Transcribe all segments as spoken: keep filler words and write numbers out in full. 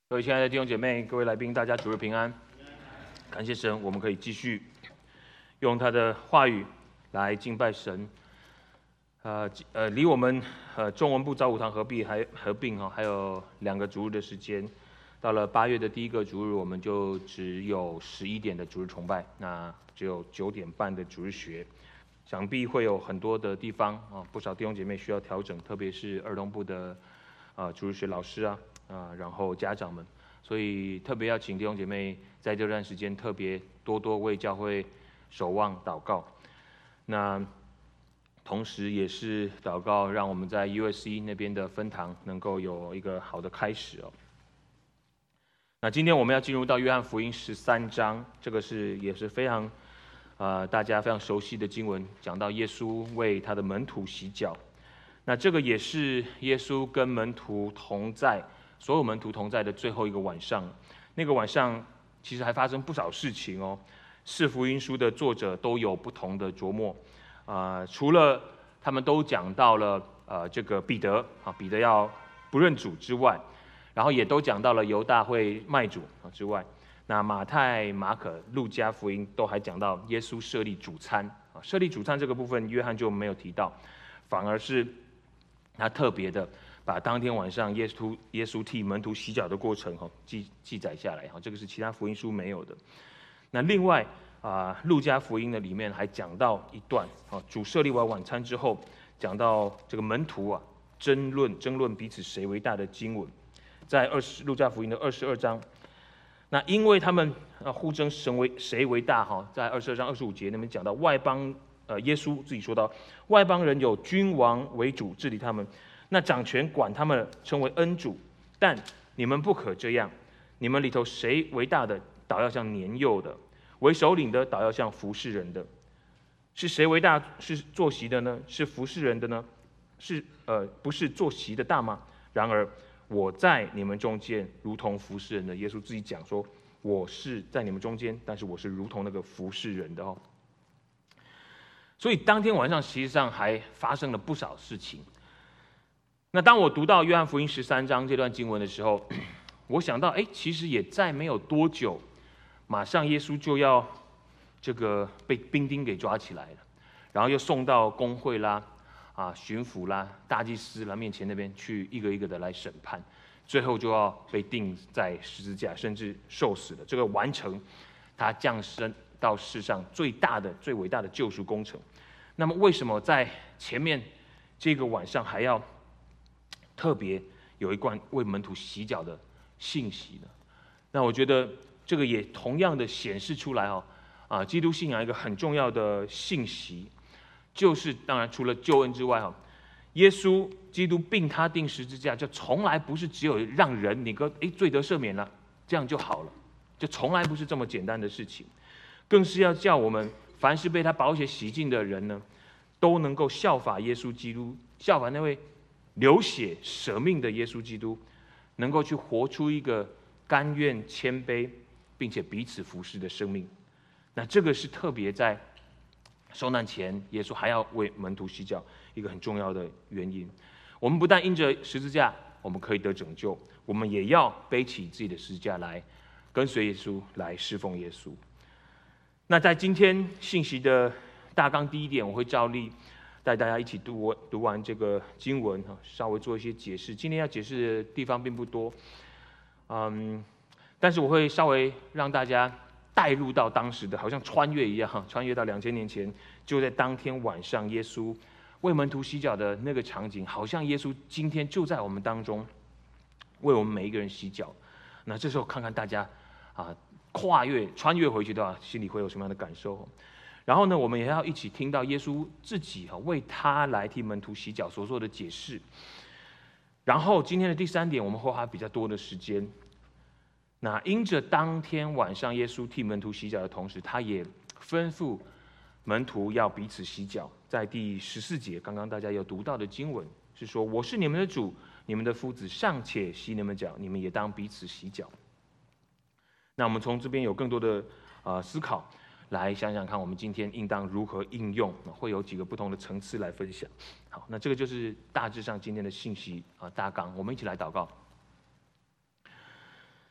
各位亲爱的弟兄姐妹、各位来宾，大家主日平安。感谢神，我们可以继续用他的话语来敬拜神。呃呃，离我们呃中文部早午堂合并还合并哈，还有两个主日的时间。到了八月的第一个主日，我们就只有十一点的主日崇拜，那只有九点半的主日学。想必会有很多的地方啊，不少弟兄姐妹需要调整，特别是儿童部的啊主日学老师啊。啊，然后家长们，所以特别要请弟兄姐妹在这段时间特别多多为教会守望祷告。那同时也是祷告，让我们在 U S C 那边的分堂能够有一个好的开始哦。那今天我们要进入到约翰福音十三章，这个是也是非常呃大家非常熟悉的经文，讲到耶稣为他的门徒洗脚。那这个也是耶稣跟门徒同在。所有门徒同在的最后一个晚上，那个晚上其实还发生不少事情哦。四福音书的作者都有不同的琢磨，啊、呃，除了他们都讲到了呃这个彼得啊，彼得要不认主之外，然后也都讲到了犹大会卖主啊之外，那马太、马可、路加福音都还讲到耶稣设立主餐啊，设立主餐这个部分约翰就没有提到，反而是他特别的。把当天晚上耶稣耶稣替门徒洗脚的过程哈记记载下来哈，这个是其他福音书没有的。那另外啊，路加福音的里面还讲到一段啊，主设立完晚餐之后，讲到这个门徒啊争论争论彼此谁为大的经文，在二十路加福音的二十二章。那因为他们啊互争神为谁为大哈，在二十二章二十五节那边讲到外邦呃耶稣自己说到外邦人有君王为主治理他们。那掌权管他们称为恩主，但你们不可这样。你们里头谁为大的，倒要像年幼的；为首领的，倒要像服侍人的。是谁为大？是坐席的呢？是服侍人的呢？是呃，不是坐席的大吗？然而我在你们中间，如同服侍人的。耶稣自己讲说，我是在你们中间，但是我是如同那个服侍人的哦。所以当天晚上，实际上还发生了不少事情。那当我读到约翰福音十三章这段经文的时候，我想到，哎，其实也再没有多久，马上耶稣就要这个被兵丁给抓起来了，然后又送到公会啦、啊巡抚啦、大祭司啦面前那边去一个一个的来审判，最后就要被钉在十字架，甚至受死了。这个完成他降生到世上最大的、最伟大的救赎工程。那么，为什么在前面这个晚上还要特别有一罐为门徒洗脚的信息呢？那我觉得这个也同样的显示出来哦，啊，基督信仰一个很重要的信息，就是当然除了救恩之外哈，耶稣基督并他钉十字架，就从来不是只有让人你个哎罪得赦免了，这样就好了，就从来不是这么简单的事情，更是要叫我们凡是被他宝血洗净的人呢，都能够效法耶稣基督，效法那位流血舍命的耶稣基督，能够去活出一个甘愿谦卑并且彼此服侍的生命。那这个是特别在受难前，耶稣还要为门徒洗脚一个很重要的原因。我们不但因着十字架我们可以得拯救，我们也要背起自己的十字架来跟随耶稣，来侍奉耶稣。那在今天信息的大纲第一点，我会照例带大家一起读读完这个经文，稍微做一些解释。今天要解释的地方并不多，嗯，但是我会稍微让大家带入到当时的，好像穿越一样，穿越到两千年前，就在当天晚上，耶稣为门徒洗脚的那个场景，好像耶稣今天就在我们当中，为我们每一个人洗脚。那这时候看看大家啊，跨越穿越回去的话，心里会有什么样的感受？然后呢，我们也要一起听到耶稣自己哈为他来替门徒洗脚所做的解释。然后今天的第三点，我们会花比较多的时间。那因着当天晚上耶稣替门徒洗脚的同时，他也吩咐门徒要彼此洗脚。在第十四节，刚刚大家有读到的经文是说：“我是你们的主，你们的夫子尚且洗你们脚，你们也当彼此洗脚。”那我们从这边有更多的呃思考。来想想看，我们今天应当如何应用，会有几个不同的层次来分享。好，那这个就是大致上今天的信息啊大纲。我们一起来祷告。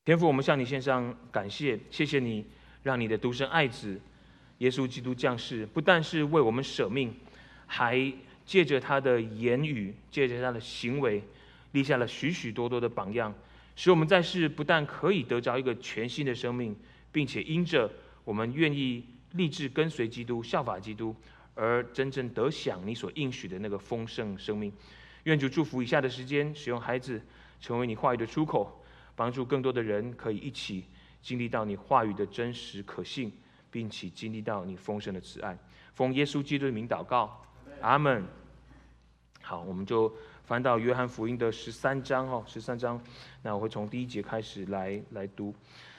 天父，我们向你献上感谢，谢谢你让你的独生爱子耶稣基督降世，不但是为我们舍命，还借着他的言语，借着他的行为，立下了许许多多的榜样，使我们在世不但可以得着一个全新的生命，并且因着我们愿意立志跟随基督、效法基督，而真正得享你所应许的那个丰盛生命。愿主祝福以下的时间，使用孩子成为你话语的出口，帮助更多的人可以一起经历到你话语的真实可信，并且经历到你丰盛的慈爱。奉耶稣基督的名祷告，阿门。好，我们就翻到约翰福音的十三章哈，十三章，那我会从第一节开始来来读。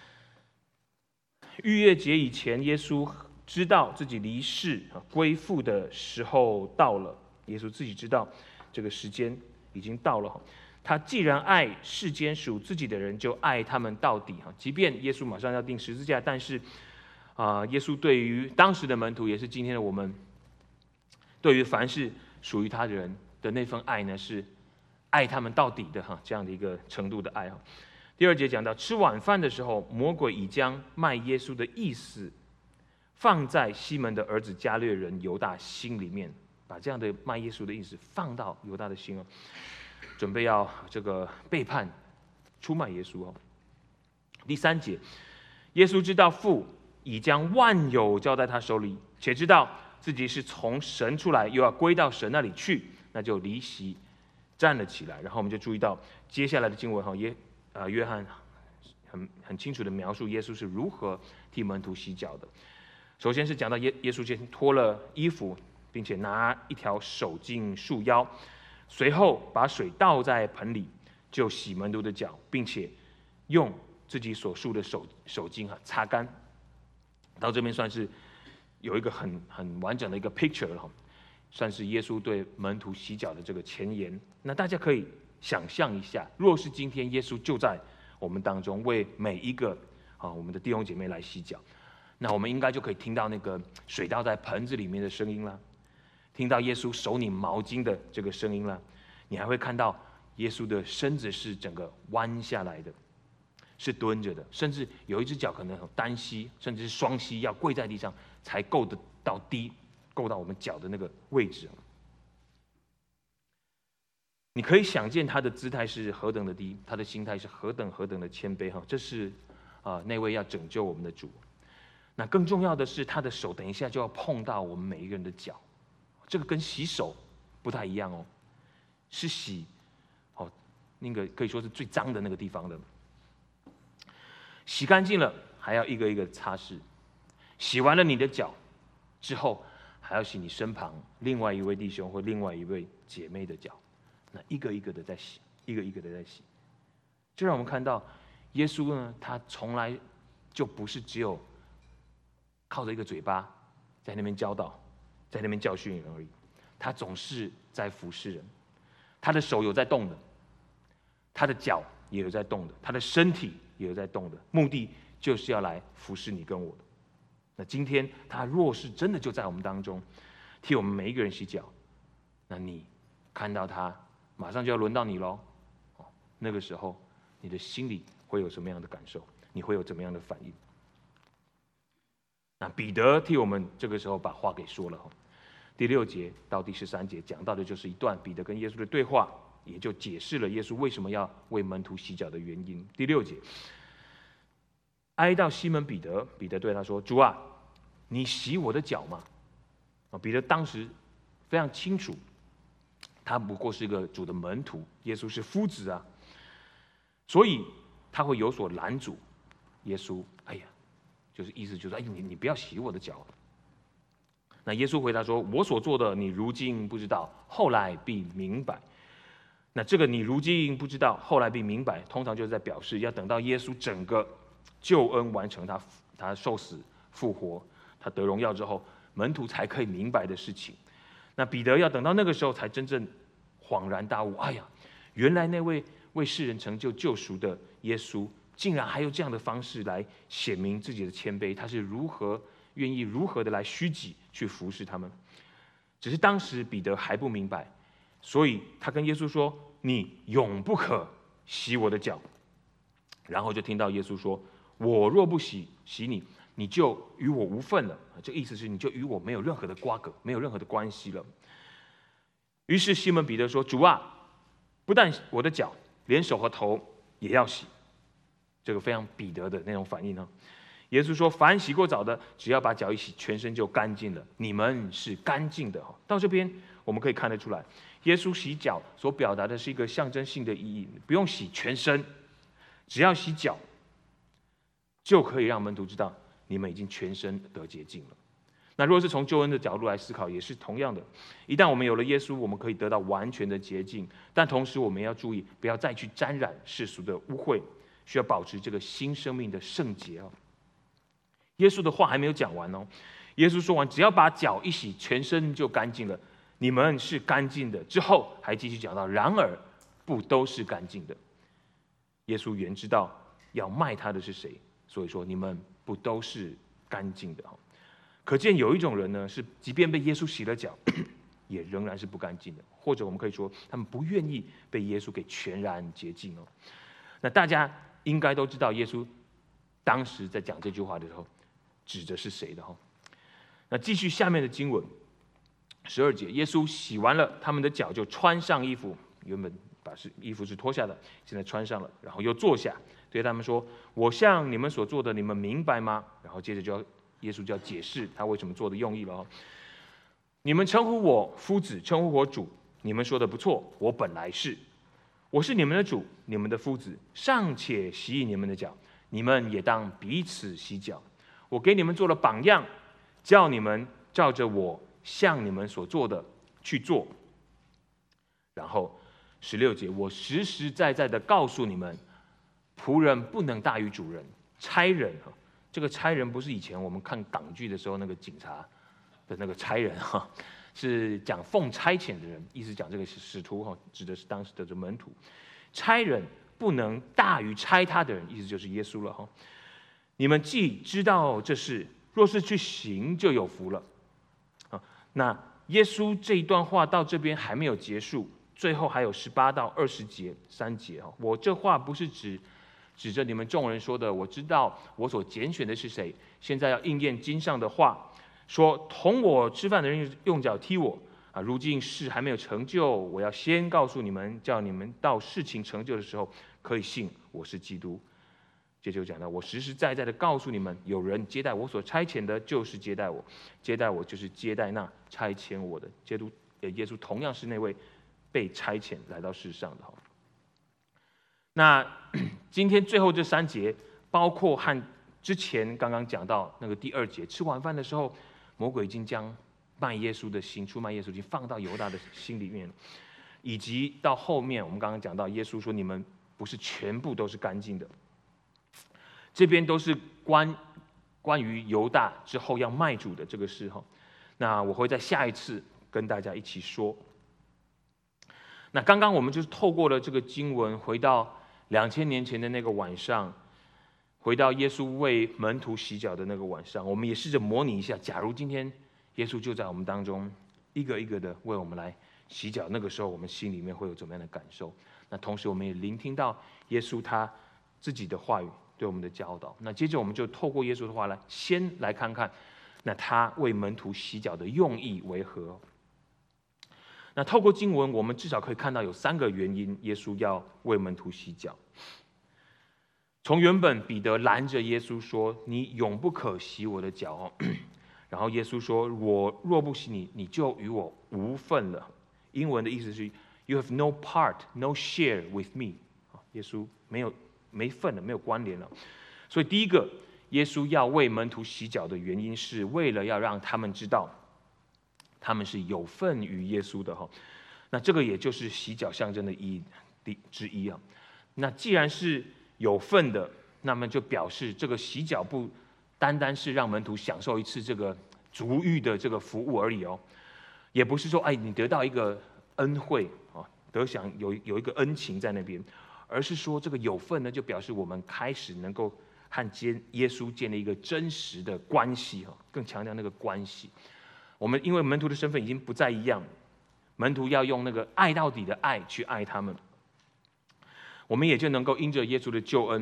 逾越节以前，耶稣知道自己离世归父的时候到了。耶稣自己知道这个时间已经到了。他既然爱世间属自己的人，就爱他们到底。即便耶稣马上要钉十字架，但是啊、呃，耶稣对于当时的门徒，也是今天的我们，对于凡是属于他的人的那份爱呢，是爱他们到底的哈，这样的一个程度的爱哈。第二节讲到，吃晚饭的时候，魔鬼已将卖耶稣的意思放在西门的儿子加略人犹大心里面，把这样的卖耶稣的意思放到犹大的心哦，准备要这个背叛、出卖耶稣哦。第三节，耶稣知道父已将万有交在他手里，且知道自己是从神出来，又要归到神那里去，那就离席站了起来。然后我们就注意到接下来的经文哈，耶呃约翰很很清楚的描述耶稣是如何替门徒洗脚的。首先是讲到耶耶稣先脱了衣服，并且拿一条手巾束腰，随后把水倒在盆里，就洗门徒的脚，并且用自己所束的手手巾哈擦干。到这边算是有一个很很完整的一个 picture 了，算是耶稣对门徒洗脚的这个前言。那大家可以想象一下，若是今天耶稣就在我们当中，为每一个啊我们的弟兄姐妹来洗脚，那我们应该就可以听到那个水倒在盆子里面的声音啦，听到耶稣手拧毛巾的这个声音啦，你还会看到耶稣的身子是整个弯下来的，是蹲着的，甚至有一只脚可能单膝，甚至是双膝，要跪在地上才够得到低，够到我们脚的那个位置。你可以想见他的姿态是何等的低，他的心态是何等何等的谦卑哈。这是啊、呃、那位要拯救我们的主。那更重要的是，他的手等一下就要碰到我们每一个人的脚，这个跟洗手不太一样哦，是洗哦那个可以说是最脏的那个地方的。洗干净了，还要一个一个擦拭。洗完了你的脚之后，还要洗你身旁另外一位弟兄或另外一位姐妹的脚。那一个一个的在洗，一个一个的在洗。这让我们看到，耶稣呢，他从来就不是只有靠着一个嘴巴在那边教导，在那边教训人而已。他总是在服侍人，他的手有在动的，他的脚也有在动的，他的身体也有在动的，目的就是要来服侍你跟我的。那今天他若是真的就在我们当中，替我们每一个人洗脚，那你看到他，马上就要轮到你喽。那个时候，你的心里会有什么样的感受？你会有怎么样的反应？那彼得替我们这个时候把话给说了。第六节到第十三节讲到的就是一段彼得跟耶稣的对话，也就解释了耶稣为什么要为门徒洗脚的原因。第六节，挨到西门彼得，彼得对他说：“主啊，你洗我的脚吗？”彼得当时非常清楚，他不过是一个主的门徒，耶稣是夫子啊，所以他会有所拦阻。耶稣，哎呀，就是意思就是，哎，你你不要洗我的脚。那耶稣回答说：“我所做的，你如今不知道，后来必明白。”那这个你如今不知道，后来必明白，通常就是在表示要等到耶稣整个救恩完成，他他受死复活，他得荣耀之后，门徒才可以明白的事情。那彼得要等到那个时候，才真正恍然大悟，哎呀，原来那位为世人成就救赎的耶稣，竟然还有这样的方式来显明自己的谦卑，他是如何愿意如何的来虚己去服侍他们。只是当时彼得还不明白，所以他跟耶稣说：“你永不可洗我的脚。” 然后就听到耶稣说：“我若不洗洗你，你就与我无份了。”这个意思是你就与我没有任何的瓜葛，没有任何的关系了。于是西门彼得说：“主啊，不但我的脚，连手和头也要洗。”这个非常彼得的那种反应呢。耶稣说：“凡洗过澡的，只要把脚一洗，全身就干净了。你们是干净的。”到这边我们可以看得出来，耶稣洗脚所表达的是一个象征性的意义，不用洗全身，只要洗脚，就可以让门徒知道你们已经全身得洁净了。那如果是从救恩的角度来思考，也是同样的。一旦我们有了耶稣，我们可以得到完全的洁净，但同时我们要注意，不要再去沾染世俗的污秽，需要保持这个新生命的圣洁哦。耶稣的话还没有讲完哦，耶稣说完，只要把脚一洗，全身就干净了。你们是干净的。之后还继续讲到，然而不都是干净的。耶稣原知道要卖他的是谁，所以说你们不都是干净的。可见有一种人呢，是即便被耶稣洗了脚，也仍然是不干净的，或者我们可以说，他们不愿意被耶稣给全然洁净哦。那大家应该都知道，耶稣当时在讲这句话的时候，指的是谁的哈？那继续下面的经文，十二节，耶稣洗完了他们的脚，就穿上衣服，原本把衣服是脱下的，现在穿上了，然后又坐下，对他们说：“我向你们所做的，你们明白吗？”然后接着就要耶稣就要解释他为什么做的用意了。你们称呼我夫子，称呼我主，你们说的不错，我本来是，我是你们的主，你们的夫子，尚且洗你们的脚，你们也当彼此洗脚。我给你们做了榜样，叫你们照着我向你们所做的去做。然后十六节，我实实在在的告诉你们，仆人不能大于主人，差人这个差人不是以前我们看港剧的时候那个警察的那个差人哈，是讲奉差遣的人，意思讲这个使徒哈，指的是当时的门徒。差人不能大于差他的人，意思就是耶稣了哈。你们既知道这事，若是去行，就有福了。啊，那耶稣这一段话到这边还没有结束，最后还有十八到二十节三节哈。我这话不是指指着你们众人说的，我知道我所拣选的是谁。现在要应验经上的话，说同我吃饭的人用脚踢我啊。如今事还没有成就，我要先告诉你们，叫你们到事情成就的时候，可以信我是基督。这就讲到，我实实在在的告诉你们，有人接待我所差遣的，就是接待我；接待我，就是接待那差遣我的。基督，耶稣同样是那位被差遣来到世上的。那今天最后这三节，包括和之前刚刚讲到那个第二节，吃晚饭的时候，魔鬼已经将卖耶稣的心、出卖耶稣已经放到犹大的心里面了，以及到后面我们刚刚讲到，耶稣说你们不是全部都是干净的。这边都是关关于犹大之后要卖主的这个事哈，那我会在下一次跟大家一起说。那刚刚我们就是透过了这个经文，回到两千年前的那个晚上，回到耶稣为门徒洗脚的那个晚上，我们也试着模拟一下，假如今天耶稣就在我们当中，一个一个的为我们来洗脚，那个时候我们心里面会有怎么样的感受？那同时我们也聆听到耶稣他自己的话语对我们的教导。那接着我们就透过耶稣的话来，先来看看，那他为门徒洗脚的用意为何？那透过经文，我们至少可以看到有三个原因，耶稣要为门徒洗脚。从原本彼得拦着耶稣说：“你永不可洗我的脚哦。”然后耶稣说：“我若不洗你，你就与我无份了。”英文的意思是 "You have no part, no share with me." 耶稣没有没份了，没有关联了。所以第一个，耶稣要为门徒洗脚的原因，是为了要让他们知道，他们是有份于耶稣的哈。那这个也就是洗脚象征的意义之一啊。那既然是有份的，那么就表示这个洗脚不单单是让门徒享受一次这个足浴的这个服务而已哦，也不是说哎你得到一个恩惠啊，得享有有一个恩情在那边，而是说这个有份呢，就表示我们开始能够和耶稣建立一个真实的关系哈，更强调那个关系。我们因为门徒的身份已经不再一样，门徒要用那个爱到底的爱去爱他们，我们也就能够因着耶稣的救恩，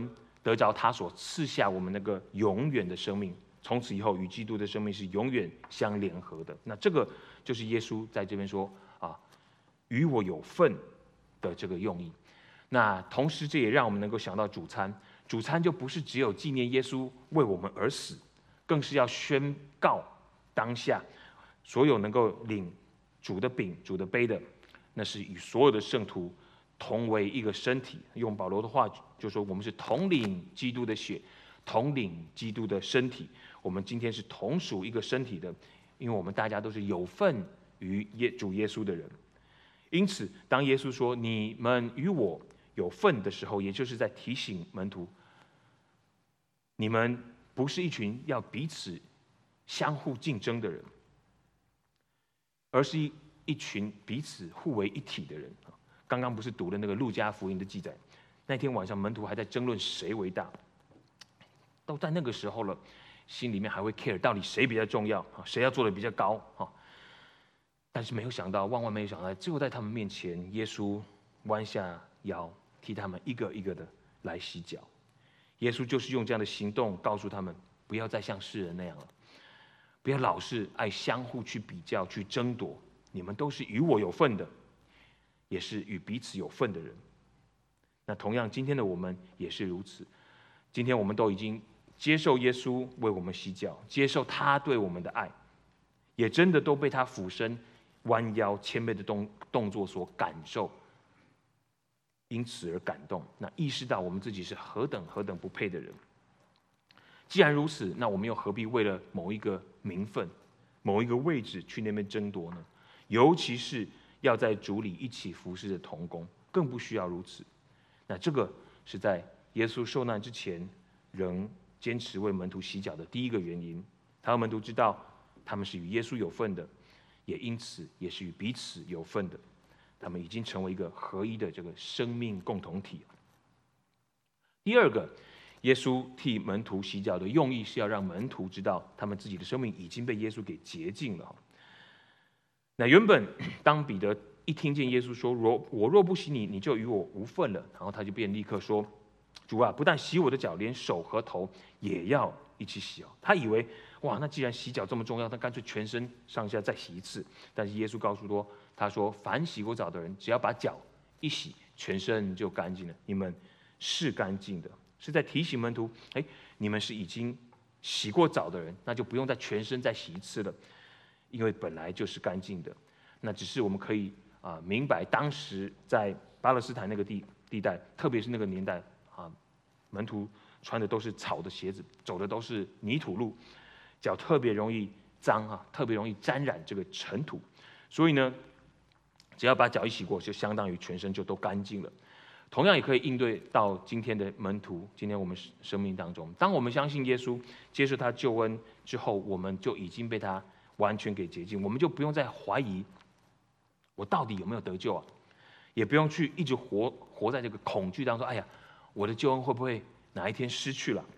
得着他所赐下我们那个永远的生命，从此以后与基督的生命是永远相联合的。那这个就是耶稣在这边说啊，与我有份的这个用意。那同时这也让我们能够想到主餐，主餐就不是只有纪念耶稣为我们而死，更是要宣告当下所有能够领主的饼、主的杯的，那是与所有的圣徒同为一个身体。用保罗的话就说，我们是同领基督的血，同领基督的身体。我们今天是同属一个身体的，因为我们大家都是有份于耶主耶稣的人。因此，当耶稣说你们与我有份的时候，也就是在提醒门徒，你们不是一群要彼此相互竞争的人，而是一一群彼此互为一体的人。刚刚不是读了那个路加福音的记载，那天晚上门徒还在争论谁为大，都在那个时候了，心里面还会 care 到底谁比较重要，谁要做的比较高。但是没有想到，万万没有想到，就在他们面前，耶稣弯下腰替他们一个一个的来洗脚。耶稣就是用这样的行动告诉他们，不要再像世人那样了，不要老是爱相互去比较、去争夺。你们都是与我有份的，也是与彼此有份的人。那同样，今天的我们也是如此。今天我们都已经接受耶稣为我们洗脚，接受他对我们的爱，也真的都被他俯身、弯腰、谦卑的动动作所感受，因此而感动。那意识到我们自己是何等何等不配的人。既然如此，那我们又何必为了某一个名分、某一个位置去那边争夺呢？尤其是要在主里一起服侍的同工，更不需要如此。那这个是在耶稣受难之前，仍坚持为门徒洗脚的第一个原因。他和门徒知道他们是与耶稣有份的，也因此也是与彼此有份的。他们已经成为一个合一的这个生命共同体。第二个，耶稣替门徒洗脚的用意是要让门徒知道，他们自己的生命已经被耶稣给洁净了。那原本当彼得一听见耶稣说若我若不洗你，你就与我无份了，然后他就便立刻说，主啊，不但洗我的脚，连手和头也要一起洗哦。他以为哇，那既然洗脚这么重要，那干脆全身上下再洗一次。但是耶稣告诉说，他说凡洗过澡的人，只要把脚一洗，全身就干净了。你们是干净的，是在提醒门徒，哎，你们是已经洗过澡的人，那就不用再全身再洗一次了，因为本来就是干净的。那只是我们可以啊、呃、明白，当时在巴勒斯坦那个地地带，特别是那个年代啊，门徒穿的都是草的鞋子，走的都是泥土路，脚特别容易脏啊，特别容易沾染这个尘土。所以呢，只要把脚一洗过，就相当于全身就都干净了。同样也可以应对到今天的门徒，今天我们生命当中，当我们相信耶稣，接受他救恩之后，我们就已经被他完全给洁净，我们就不用再怀疑我到底有没有得救啊，也不用去一直活活在这个恐惧当中。哎呀，我的救恩会不会哪一天失去了？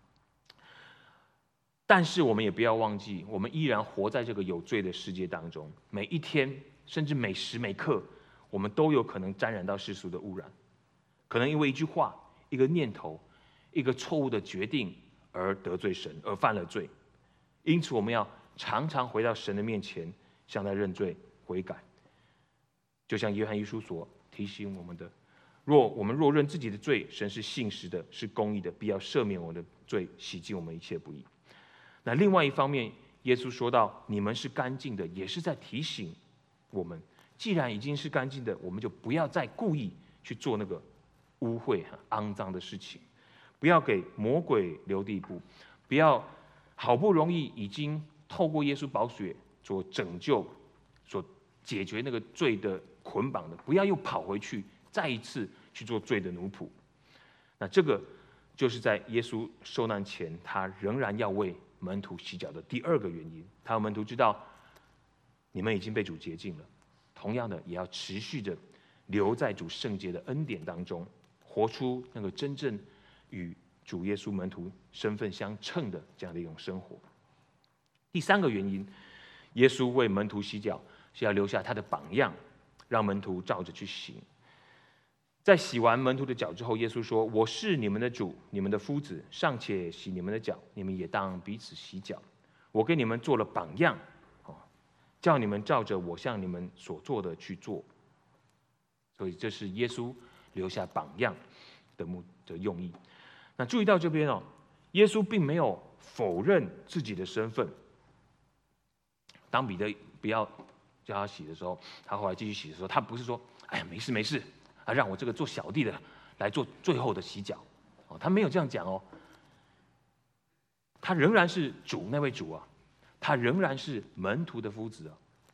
但是我们也不要忘记，我们依然活在这个有罪的世界当中，每一天甚至每时每刻，我们都有可能沾染到世俗的污染，可能因为一句话、一个念头、一个错误的决定而得罪神，而犯了罪。因此我们要常常回到神的面前，向他认罪悔改。就像约翰一书所提醒我们的，若我们若认自己的罪，神是信实的，是公义的，必要赦免我们的罪，洗净我们一切不义。那另外一方面，耶稣说到你们是干净的，也是在提醒我们，既然已经是干净的，我们就不要再故意去做那个污秽肮脏的事情，不要给魔鬼留地步，不要好不容易已经透过耶稣宝血所拯救、所解决那个罪的捆绑的，不要又跑回去再一次去做罪的奴仆。那这个就是在耶稣受难前，他仍然要为门徒洗脚的第二个原因。他和门徒知道，你们已经被主洁净了，同样的也要持续的留在主圣洁的恩典当中，活出那个真正与主耶稣门徒身份相称的这样的一种生活。第三个原因，耶稣为门徒洗脚是要留下他的榜样，让门徒照着去行。 在洗完门徒的脚之后，耶稣说：“我是你们的主，你们的夫子，尚且洗你们的脚，你们也当彼此洗脚。我给你们做了榜样，叫你们照着我向你们所做的去做。”所以这是耶稣留下榜样的目的用意。那注意到这边哦，耶稣并没有否认自己的身份。当彼得不要叫他洗的时候，他后来继续洗的时候，他不是说：“哎呀，没事没事。”啊，让我这个做小弟的来做最后的洗脚，哦，他没有这样讲哦。他仍然是主那位主啊，他仍然是门徒的夫子啊。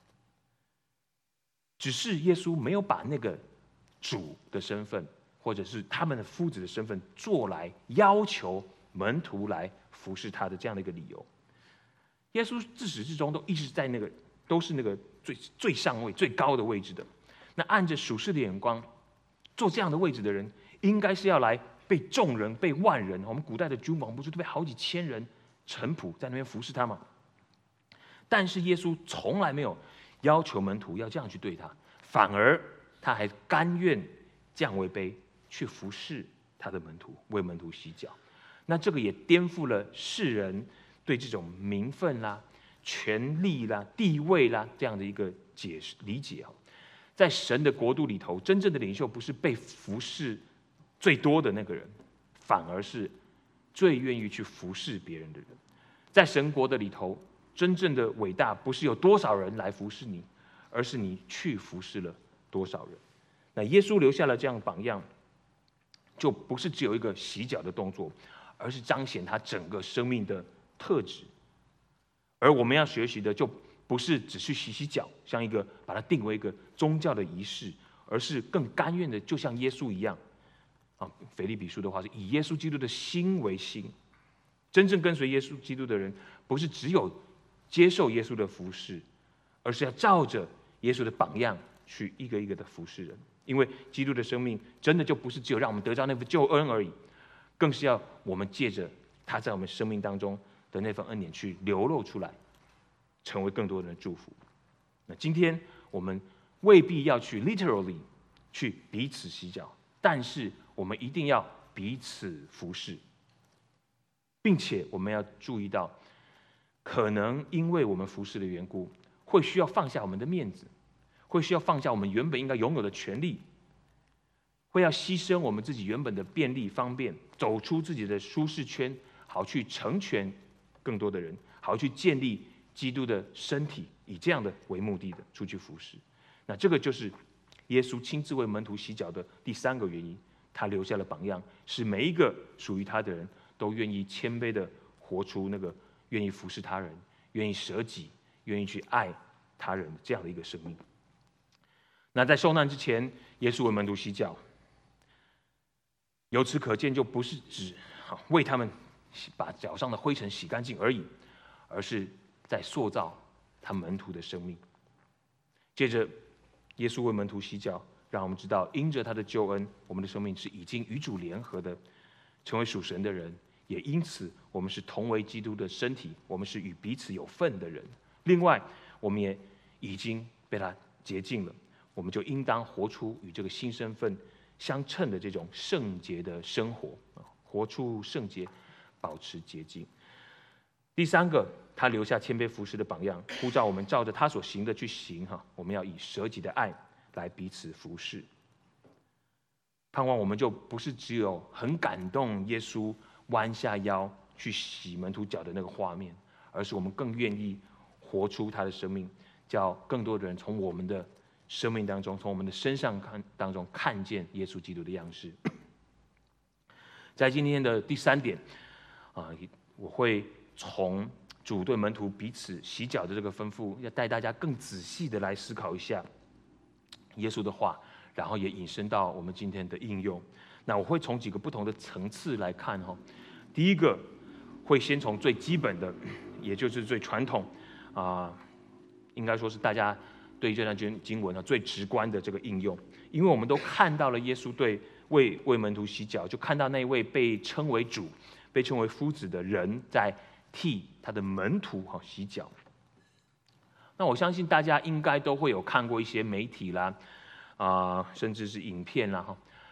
只是耶稣没有把那个主的身份，或者是他们的夫子的身份，做来要求门徒来服侍他的这样的一个理由。耶稣自始至终都一直在那个，都是那个最最上位、最高的位置的。那按着属世的眼光，做这样的位置的人，应该是要来被众人、被万人。我们古代的君王不是都被好几千人臣仆在那边服侍他吗？但是耶稣从来没有要求门徒要这样去对他，反而他还甘愿降为卑，去服侍他的门徒，为门徒洗脚。那这个也颠覆了世人对这种名分啦、权力啦、地位啦这样的一个解释理解。在神的国度里头，真正的领袖不是被服侍最多的那个人，反而是最愿意去服侍别人的人。在神国的里头，真正的伟大不是有多少人来服侍你，而是你去服侍了多少人。那耶稣留下了这样的榜样，就不是只有一个洗脚的动作，而是彰显他整个生命的特质。而我们要学习的就不是只去洗洗脚，像一个把它定为一个宗教的仪式，而是更甘愿的，就像耶稣一样。啊，腓立比书的话是以耶稣基督的心为心。真正跟随耶稣基督的人，不是只有接受耶稣的服侍，而是要照着耶稣的榜样去一个一个的服侍人。因为基督的生命真的就不是只有让我们得到那份救恩而已，更是要我们借着他在我们生命当中的那份恩典去流露出来，成为更多人的祝福。那今天我们未必要去 literally 去彼此洗脚，但是我们一定要彼此服侍，并且我们要注意到，可能因为我们服侍的缘故，会需要放下我们的面子，会需要放下我们原本应该拥有的权利，会要牺牲我们自己原本的便利方便，走出自己的舒适圈，好去成全更多的人，好去建立基督的身体，以这样的为目的的出去服侍。那这个就是耶稣亲自为门徒洗脚的第三个原因，他留下了榜样，使每一个属于他的人都愿意谦卑的活出那个愿意服侍他人、愿意舍己、愿意去爱他人这样的一个生命。那在受难之前，耶稣为门徒洗脚，由此可见，就不是只为他们把脚上的灰尘洗干净而已，而是在塑造他门徒的生命。接着，耶稣为门徒洗脚，让我们知道，因着他的救恩，我们的生命是已经与主联合的，成为属神的人。也因此，我们是同为基督的身体，我们是与彼此有份的人。另外，我们也已经被他洁净了，我们就应当活出与这个新身份相称的这种圣洁的生活，活出圣洁，保持洁净。第三个，他留下谦卑服侍的榜样，呼召我们照着他所行的去行。哈，我们要以舍己的爱来彼此服侍。盼望我们就不是只有很感动耶稣弯下腰去洗门徒脚的那个画面，而是我们更愿意活出他的生命，叫更多的人从我们的生命当中，从我们的身上看当中看见耶稣基督的样式。在今天的第三点，啊，我会从主对门徒彼此洗脚的这个吩咐，要带大家更仔细的来思考一下耶稣的话，然后也引申到我们今天的应用。那我会从几个不同的层次来看哈。第一个会先从最基本的，也就是最传统啊、呃，应该说是大家对这段经经文啊最直观的这个应用，因为我们都看到了耶稣对为为门徒洗脚，就看到那位被称为主、被称为夫子的人在替他的门徒哈洗脚。那我相信大家应该都会有看过一些媒体啦，啊、呃，甚至是影片啦哈，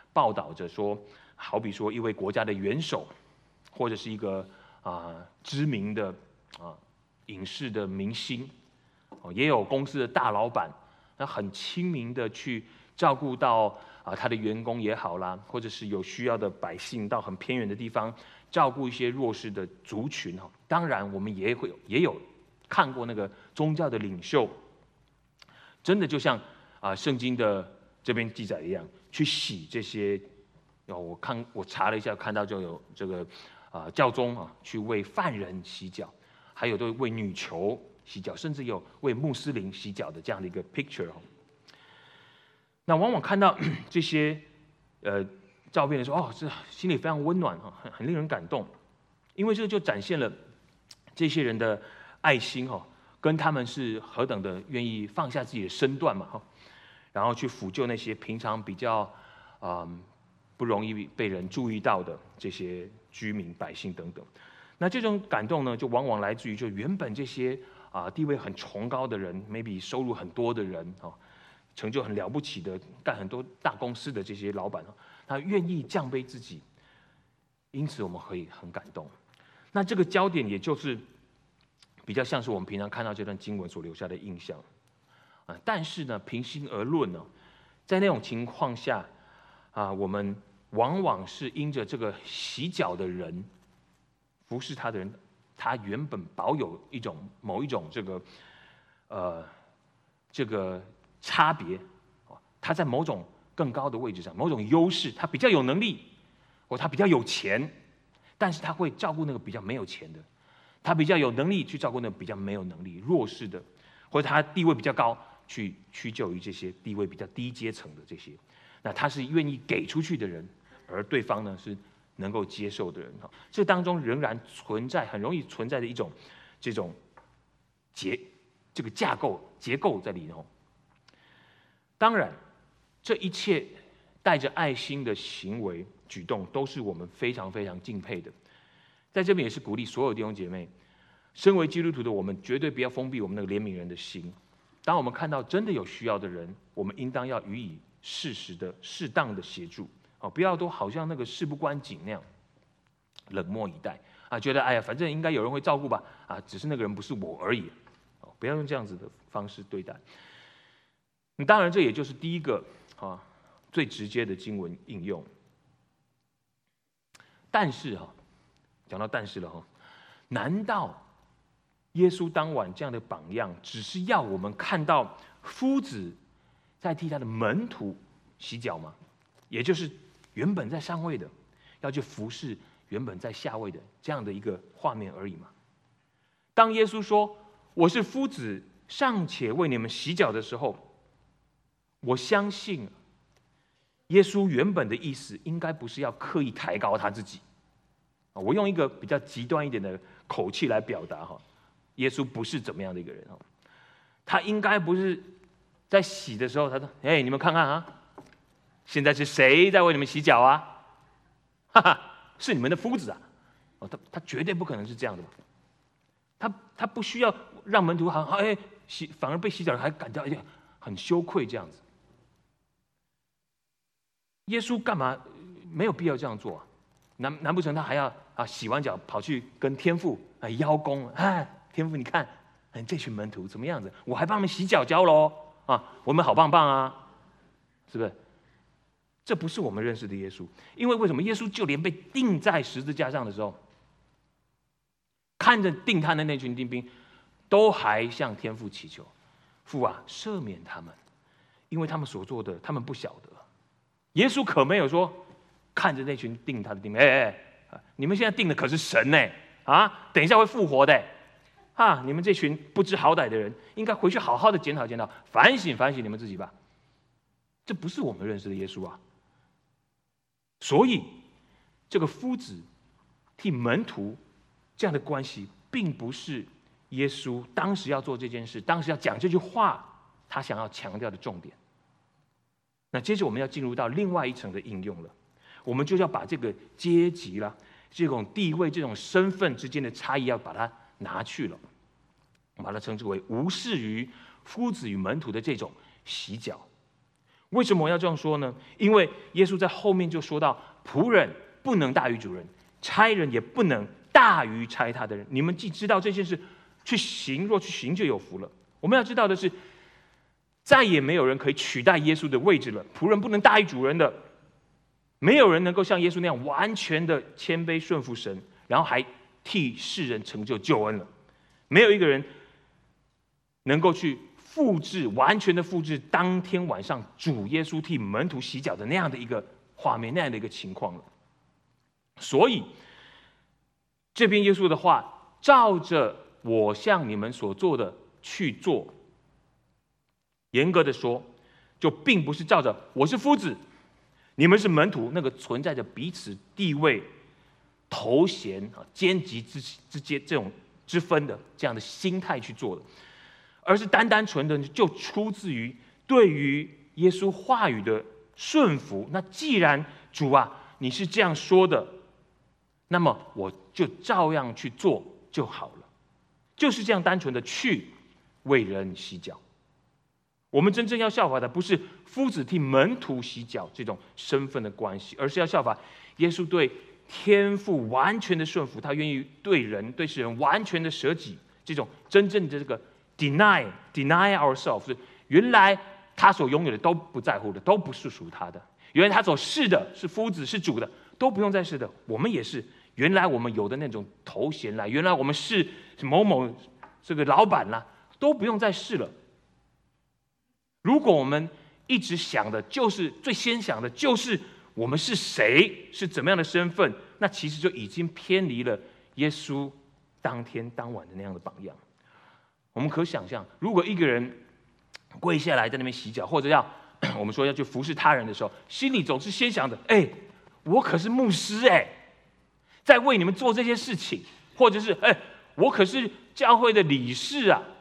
报道着说，好比说一位国家的元首，或者是一个啊、呃、知名的啊、呃、影视的明星，哦，也有公司的大老板，那很亲民的去照顾到啊、呃、他的员工也好啦，或者是有需要的百姓到很偏远的地方照顾一些弱势的族群哈。当然，我们也会也有看过那个宗教的领袖，真的就像啊、呃、圣经的这边记载一样，去洗这些。哦，我看我查了一下，看到就有这个啊、呃、教宗啊去为犯人洗脚，还有都为女囚洗脚，甚至有为穆斯林洗脚的这样的一个 picture 哦。那往往看到这些呃照片的时候，哦，这心里非常温暖哈，很很令人感动，因为这就展现了这些人的爱心哈，跟他们是何等的愿意放下自己的身段嘛哈，然后去抚救那些平常比较啊、嗯、不容易被人注意到的这些居民百姓等等。那这种感动呢，就往往来自于就原本这些啊、呃、地位很崇高的人 ，maybe 收入很多的人哦，成就很了不起的，干很多大公司的这些老板哦，他愿意降卑自己，因此我们可以很感动。那这个焦点也就是比较像是我们平常看到这段经文所留下的印象啊。但是呢，平心而论呢，在那种情况下啊，我们往往是因着这个洗脚的人。服侍他的人，他原本保有一种某一种这个，呃，这个差别，他在某种更高的位置上，某种优势，他比较有能力，或他比较有钱，但是他会照顾那个比较没有钱的，他比较有能力去照顾那个比较没有能力、弱势的，或者他地位比较高，去屈就于这些地位比较低阶层的这些，那他是愿意给出去的人，而对方呢是。能够接受的人哈，这当中仍然存在很容易存在的一种这种结这个架构结构在里头。当然，这一切带着爱心的行为举动，都是我们非常非常敬佩的。在这边也是鼓励所有弟兄姐妹，身为基督徒的我们，绝对不要封闭我们那个怜悯人的心。当我们看到真的有需要的人，我们应当要予以适时的、适当的协助。哦，不要都好像那个事不关己那样，冷漠以待啊，觉得哎呀，反正应该有人会照顾吧，啊，只是那个人不是我而已，哦，不要用这样子的方式对待。当然，这也就是第一个啊最直接的经文应用。但是哈，讲到但是了哈，难道耶稣当晚这样的榜样，只是要我们看到夫子在替他的门徒洗脚吗？也就是原本在上位的，要去服侍原本在下位的这样的一个画面而已嘛。当耶稣说“我是夫子，尚且为你们洗脚”的时候，我相信耶稣原本的意思应该不是要刻意抬高他自己。我用一个比较极端一点的口气来表达哈，耶稣不是怎么样的一个人哈，他应该不是在洗的时候，他说：“哎，你们看看啊。”现在是谁在为你们洗脚啊？哈哈，是你们的夫子啊！哦，他他绝对不可能是这样的嘛。他他不需要让门徒好像哎洗，反而被洗脚还感到很羞愧这样子。耶稣干嘛没有必要这样做啊？难难不成他还要啊洗完脚跑去跟天父啊邀功？哎，天父你看，哎这群门徒怎么样子？我还帮他们洗脚脚喽啊，我们好棒棒啊，是不是？这不是我们认识的耶稣，因为为什么？耶稣就连被钉在十字架上的时候，看着钉他的那群丁兵，都还向天父祈求：“父啊，赦免他们，因为他们所做的，他们不晓得。”耶稣可没有说，看着那群钉他的丁兵，哎哎，你们现在钉的可是神呢，啊，等一下会复活的，啊，你们这群不知好歹的人，应该回去好好的检讨检讨，反省反省你们自己吧。这不是我们认识的耶稣啊。所以，这个夫子替门徒这样的关系，并不是耶稣当时要做这件事、当时要讲这句话，他想要强调的重点。那接着我们要进入到另外一层的应用了，我们就要把这个阶级啦、这种地位、这种身份之间的差异，要把它拿去了，把它称之为无视于夫子与门徒的这种洗脚。 为什么我要这样说呢？因为耶稣在后面就说到，仆人不能大于主人，差人也不能大于差他的人。你们既知道这件事，去行，若去行就有福了。我们要知道的是，再也没有人可以取代耶稣的位置了。仆人不能大于主人的，没有人能够像耶稣那样完全的谦卑顺服神，然后还替世人成就救恩了。没有一个人能够去复制，完全的复制当天晚上主耶稣替门徒洗脚的那样的一个画面，那样的一个情况了。所以这边耶稣的话，照着我向你们所做的去做，严格的说，就并不是照着我是夫子，你们是门徒，那个存在着彼此地位、头衔啊、阶级之之间这种之分的这样的心态去做的，而是单单纯的就出自于对于耶稣话语的顺服。那既然主啊，你是这样说的，那么我就照样去做就好了，就是这样单纯的去为人洗脚。我们真正要效法的不是夫子替门徒洗脚这种身份的关系，而是要效法耶稣对天父完全的顺服，他愿意对人对世人完全的舍己，这种真正的这个 deny deny ourselves， 原来他所拥有的都不在乎的，都不是属他的，原来他所是的是夫子是主的，都不用再是的。我们也是，原来我们有的那种头衔啦，原来我们是某某这个老板啦，都不用再是了。如果我们一直想的就是最先想的就是我们是谁，是怎么样的身份，那其实就已经偏离了耶稣当天当晚的那样的榜样。我们可想象，如果一个人跪下来在那边洗脚，或者要我们说要去服侍他人的时候，心里总是先想着：哎，我可是牧师哎，在为你们做这些事情，或者是哎，我可是教会的理事啊。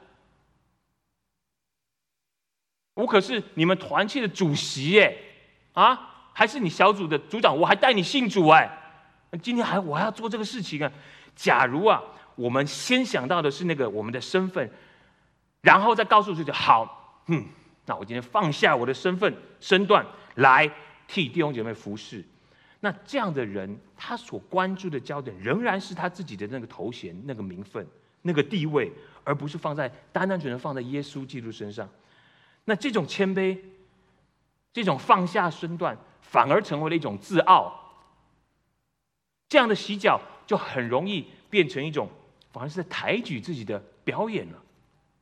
我可是你们团契的主席耶，啊，还是你小组的组长，我还带你信主哎，今天还我还要做这个事情啊。假如啊，我们先想到的是那个我们的身份，然后再告诉自己好，嗯，那我今天放下我的身份身段来替弟兄姐妹服侍，那这样的人，他所关注的焦点仍然是他自己的那个头衔、那个名分、那个地位，而不是放在单单纯的放在耶稣基督身上。那这种谦卑，这种放下身段，反而成为了一种自傲。这样的洗脚就很容易变成一种，反而是在抬举自己的表演了。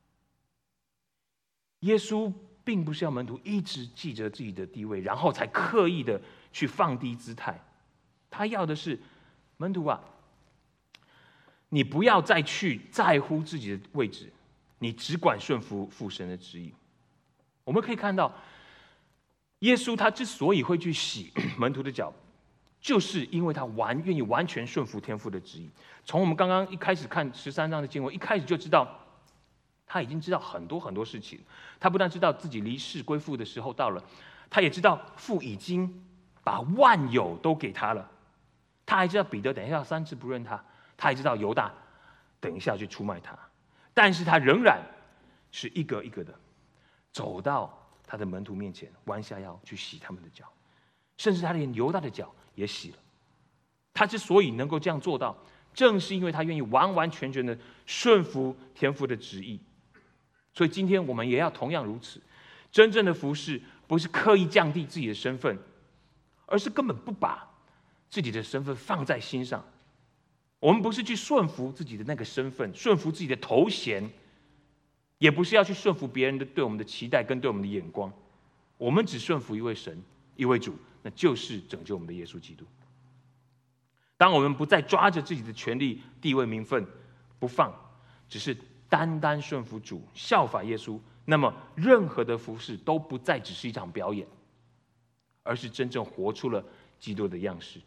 耶稣并不是要门徒一直记着自己的地位，然后才刻意的去放低姿态。他要的是门徒啊，你不要再去在乎自己的位置，你只管顺服父神的旨意。我们可以看到，耶稣他之所以会去洗门徒的脚，就是因为他完愿意完全顺服天父的旨意。从我们刚刚一开始看十三章的经文，一开始就知道，他已经知道很多很多事情。他不但知道自己离世归父的时候到了，他也知道父已经把万有都给他了。他还知道彼得等一下三次不认他，他还知道犹大等一下去出卖他，但是他仍然是一个一个的走到他的门徒面前，弯下腰去洗他们的脚，甚至他连犹大的脚也洗了。他之所以能够这样做到，正是因为他愿意完完全全的顺服天父的旨意。所以今天我们也要同样如此。真正的服事不是刻意降低自己的身份，而是根本不把自己的身份放在心上。我们不是去顺服自己的那个身份，顺服自己的头衔，也不是要去顺服别人的对我们的期待跟对我们的眼光，我们只顺服一位神，一位主，那就是拯救我们的耶稣基督。当我们不再抓着自己的权利、地位、名分不放，只是单单顺服主，效法耶稣，那么任何的服事都不再只是一场表演，而是真正活出了基督的样式。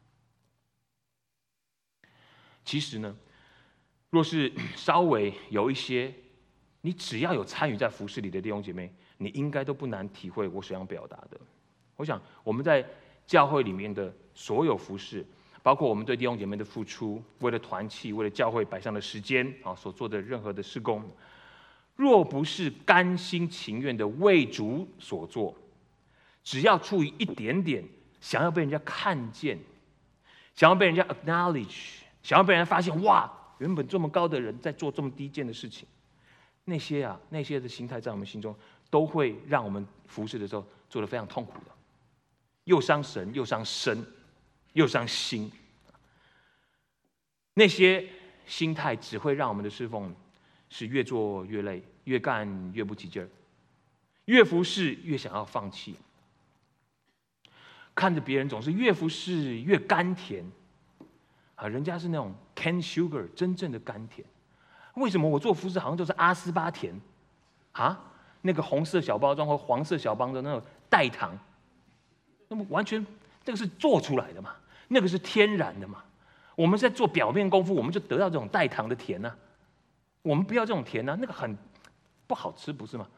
其实呢，若是稍微有一些，你只要有参与在服事里的弟兄姐妹，你应该都不难体会我所想表达的。我想我们在教会里面的所有服事，包括我们对弟兄姐妹的付出，为了团契，为了教会摆上的时间啊，所做的任何的事工，若不是甘心情愿的为主所做， 只要出于一点点想要被人家看见，想要被人家 acknowledge， 想要被人家发现，哇，原本这么高的人在做这么低贱的事情，那些啊，那些的心态在我们心中，都会让我们服侍的时候做得非常痛苦的，又伤神，又伤身，又伤心。那些心态只会让我们的侍奉是越做越累，越干越不起劲儿，越服侍越想要放弃。看着别人总是越服侍越甘甜，啊，人家是那种 cane sugar 真正的甘甜，为什么我做服侍好像都是阿斯巴甜啊？那个红色小包装或黄色小包的那种代糖，那么完全这个是做出来的嘛，那个是天然的嘛。我们在做表面功夫，我们就得到这种代糖的甜啊。我们不要这种甜啊，那个很不好吃，不是吗？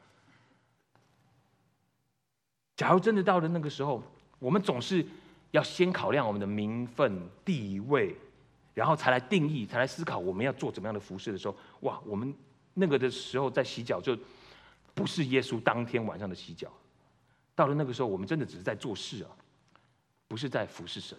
假如真的到了那个时候，我们总是要先考量我们的名分地位，然后才来定义，才来思考我们要做怎么样的服事的时候，哇，我们那个的时候在洗脚，就不是耶稣当天晚上的洗脚。到了那个时候，我们真的只是在做事啊，不是在服侍神。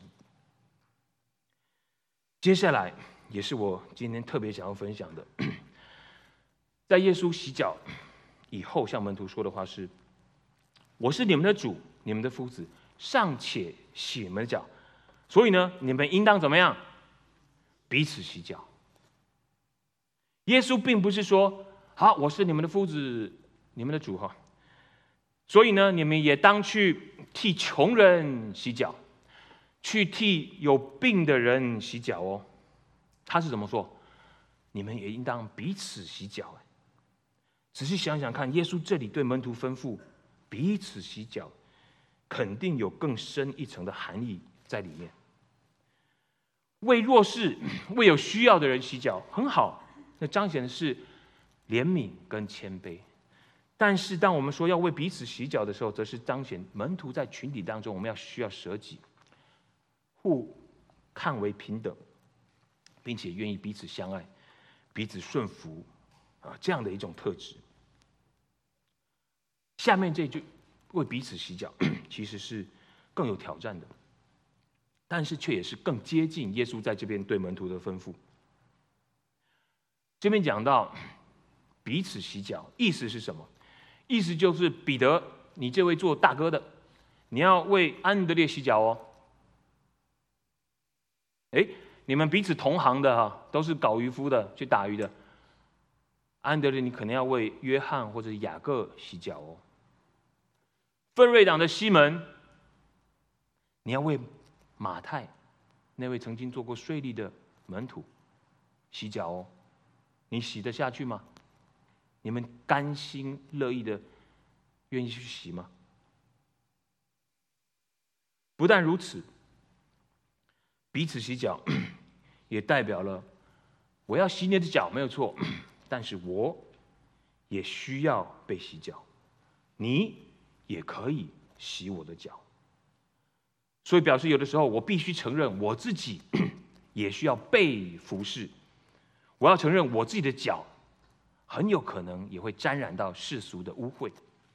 接下来也是我今天特别想要分享的，在耶稣洗脚以后，向门徒说的话是：“我是你们的主，你们的夫子，尚且洗你们的脚，所以呢，你们应当怎么样？彼此洗脚。”耶稣并不是说：“好，我是你们的夫子，你们的主哈，所以呢，你们也当去替穷人洗脚。”去替有病的人洗脚哦，他是怎么说？你们也应当彼此洗脚。仔细想想看，耶稣这里对门徒吩咐彼此洗脚，肯定有更深一层的含义在里面。为弱势、为有需要的人洗脚，很好，那彰显的是怜悯跟谦卑。但是，当我们说要为彼此洗脚的时候，则是彰显门徒在群体当中，我们要需要舍己。互看为平等，并且愿意彼此相爱、彼此顺服啊，这样的一种特质。下面这句为彼此洗脚，其实是更有挑战的，但是却也是更接近耶稣在这边对门徒的吩咐。这边讲到彼此洗脚，意思是什么？意思就是彼得，你这位做大哥的，你要为安德烈洗脚哦。哎，你们彼此同行的哈，都是搞渔夫的，去打鱼的。安德烈，你可能要为约翰或者雅各洗脚哦。奋锐党的西门，你要为马太那位曾经做过税吏的门徒洗脚哦。你洗得下去吗？你们甘心乐意的愿意去洗吗？不但如此，彼此洗脚，也代表了我要洗你的脚没有错，但是我也需要被洗脚，你也可以洗我的脚。所以表示有的时候我必须承认我自己也需要被服侍，我要承认我自己的脚很有可能也会沾染到世俗的污秽，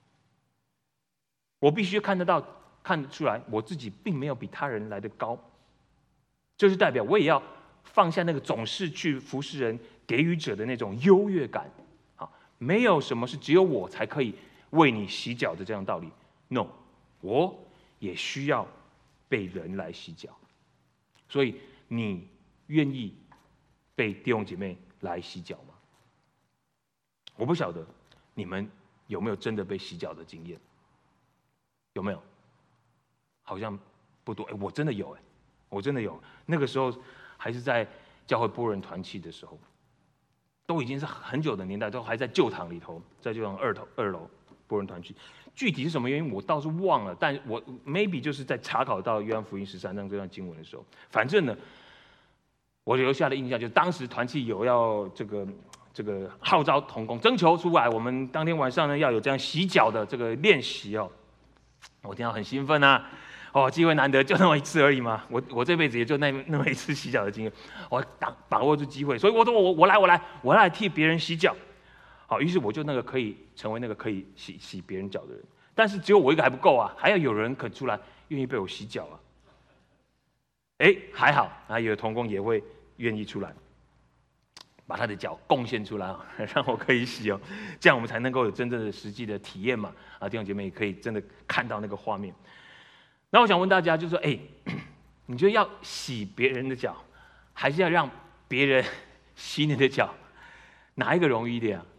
我必须看得到、看得出来，我自己并没有比他人来得高。就是代表我也要放下那个总是去服侍人、给予者的那种优越感。啊，没有什么是只有我才可以为你洗脚的这样道理。No， 我也需要被人来洗脚。所以你愿意被弟兄姐妹来洗脚吗？我不晓得你们有没有真的被洗脚的经验，有没有？好像不多。哎，我真的有哎。我真的有，那个时候还是在教会波人团契的时候，都已经是很久的年代，都还在旧堂里头，在旧堂二头二楼波人团契。具体是什么原因，我倒是忘了，但我 maybe 就是在查考到约翰福音十三章这段经文的时候，反正呢，我留下的印象就是当时团契有要这个这个号召同工征求出来，我们当天晚上呢要有这样洗脚的这个练习哦，我听到很兴奋啊。哦，机会难得，就那么一次而已嘛。我我这辈子也就那那么一次洗脚的经验，我把把握住机会，所以我说我我来我来我来替别人洗脚。好，于是我就那个可以成为那个可以洗洗别人脚的人。 但是只有我一个还不够啊，还要有人肯出来愿意被我洗脚啊。哎，还好啊，有的同工也会愿意出来，把他的脚贡献出来啊，让我可以洗哦，这样我们才能够有真正的实际的体验嘛。啊，弟兄姐妹也可以真的看到那个画面。那我想问大家，就是说，哎，你觉得要洗别人的脚，还是要让别人洗你的脚，哪一个容易一点啊？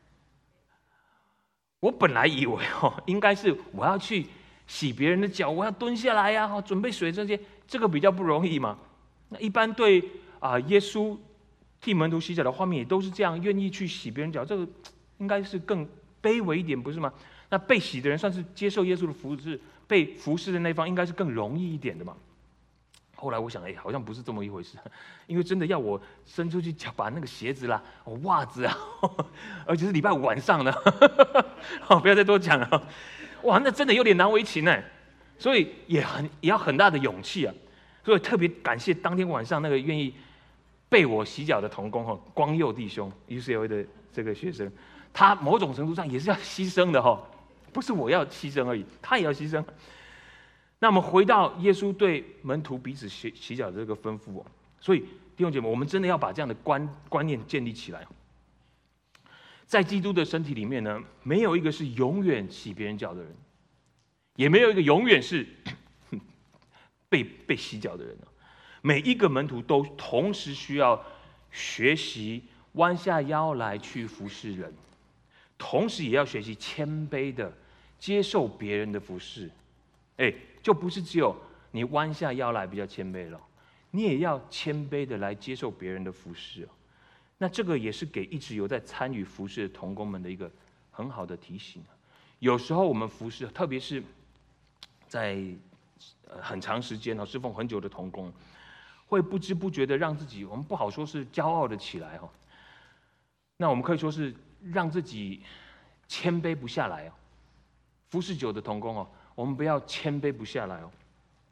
我本来以为哦，应该是我要去洗别人的脚，我要蹲下来呀、啊，准备水这些，这个比较不容易嘛。那一般对啊、呃，耶稣替门徒洗脚的画面也都是这样，愿意去洗别人脚，这个应该是更卑微一点，不是吗？那被洗的人算是接受耶稣的服侍，被服侍的那方应该是更容易一点的嘛。后来我想，哎，好像不是这么一回事，因为真的要我伸出去脚，把那个鞋子啦、袜子啊，而且是礼拜五晚上的，好，不要再多讲了。哇，那真的有点难为情哎，所以也很也要很大的勇气啊。所以特别感谢当天晚上那个愿意被我洗脚的同工哈，光佑弟兄 U C L A 的这个学生，他某种程度上也是要牺牲的哈，不是我要牺牲而已，他也要牺牲。那我们回到耶稣对门徒彼此洗洗脚的这个吩咐哦，所以弟兄姐妹，我们真的要把这样的观观念建立起来。在基督的身体里面呢，没有一个是永远洗别人脚的人，也没有一个永远是被被洗脚的人。每一个门徒都同时需要学习弯下腰来去服侍人，同时也要学习谦卑的接受别人的服侍。哎，就不是只有你弯下腰来比较谦卑了，你也要谦卑的来接受别人的服侍。那这个也是给一直有在参与服侍的同工们的一个很好的提醒。有时候我们服侍，特别是在很长时间侍奉很久的同工，会不知不觉的让自己，我们不好说是骄傲的起来，那我们可以说是让自己谦卑不下来。服侍久的同工哦，我们不要谦卑不下来哦。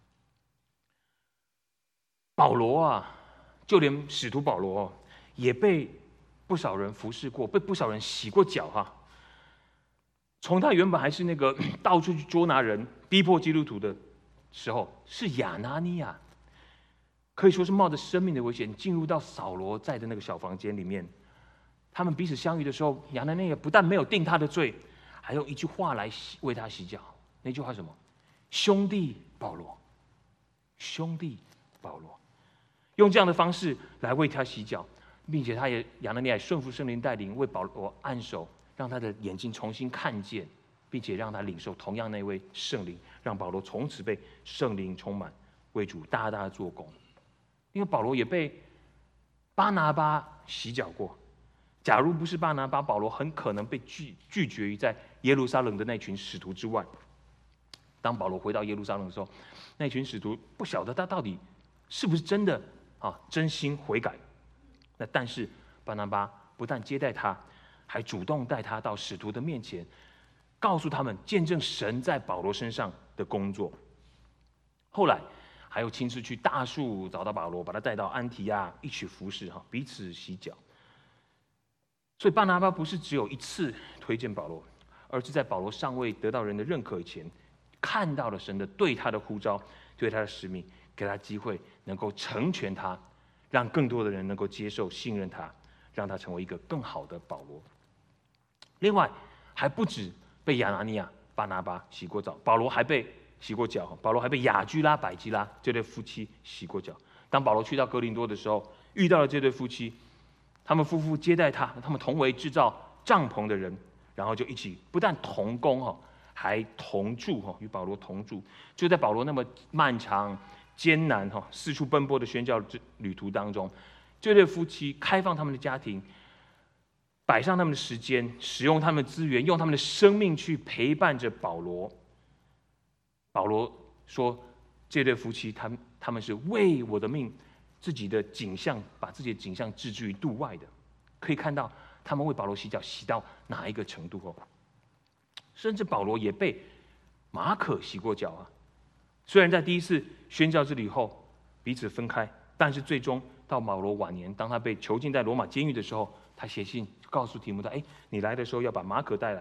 保罗啊，就连使徒保罗哦，也被不少人服侍过，被不少人洗过脚哈。从他原本还是那个到处去捉拿人、逼迫基督徒的时候，是亚拿尼亚，可以说是冒着生命的危险进入到扫罗在的那个小房间里面。他们彼此相遇的时候，亚拿尼亚不但没有定他的罪，还用一句话来为他洗脚。那句话是什么？兄弟保罗，兄弟保罗，用这样的方式来为他洗脚，并且他也亚拿尼亚顺服圣灵带领，为保罗按手，让他的眼睛重新看见，并且让他领受同样那位圣灵，让保罗从此被圣灵充满，为主大大做工。因为保罗也被巴拿巴洗脚过，假如不是巴拿巴，保罗很可能被拒拒绝于在耶路撒冷的那群使徒之外。当保罗回到耶路撒冷的时候，那群使徒不晓得他到底是不是真的啊真心悔改。那但是巴拿巴不但接待他，还主动带他到使徒的面前，告诉他们见证神在保罗身上的工作。后来还有亲自去大树找到保罗，把他带到安提亚一起服侍哈，彼此洗脚。所以巴拿巴不是只有一次推荐保罗，而是在保罗尚未得到人的认可以前，看到了神的对他的呼召，对他的使命，给他机会能够成全他，让更多的人能够接受信任他，让他成为一个更好的保罗。另外还不止被亚拿尼亚、巴拿巴洗过澡，保罗还被洗过脚，保罗还被雅居拉、百基拉这对夫妻洗过脚。当保罗去到哥林多的时候，遇到了这对夫妻，他们夫妇接待他，他们同为制造帐篷的人，然后就一起不但同工，还同住，与保罗同住。就在保罗那么漫长、艰难、四处奔波的宣教旅途当中，这对夫妻开放他们的家庭，摆上他们的时间，使用他们的资源，用他们的生命去陪伴着保罗。保罗说，这对夫妻他们他们是为我的命，自己的景象，把自己的景象置之于度外的。可以看到他们为保罗洗脚洗到哪一个程度哦。甚至保罗也被马可洗过脚啊。虽然在第一次宣教之旅后彼此分开，但是最终到保罗晚年，当他被囚禁在罗马监狱的时候，他写信告诉提摩太：哎，你来的时候要把马可带来，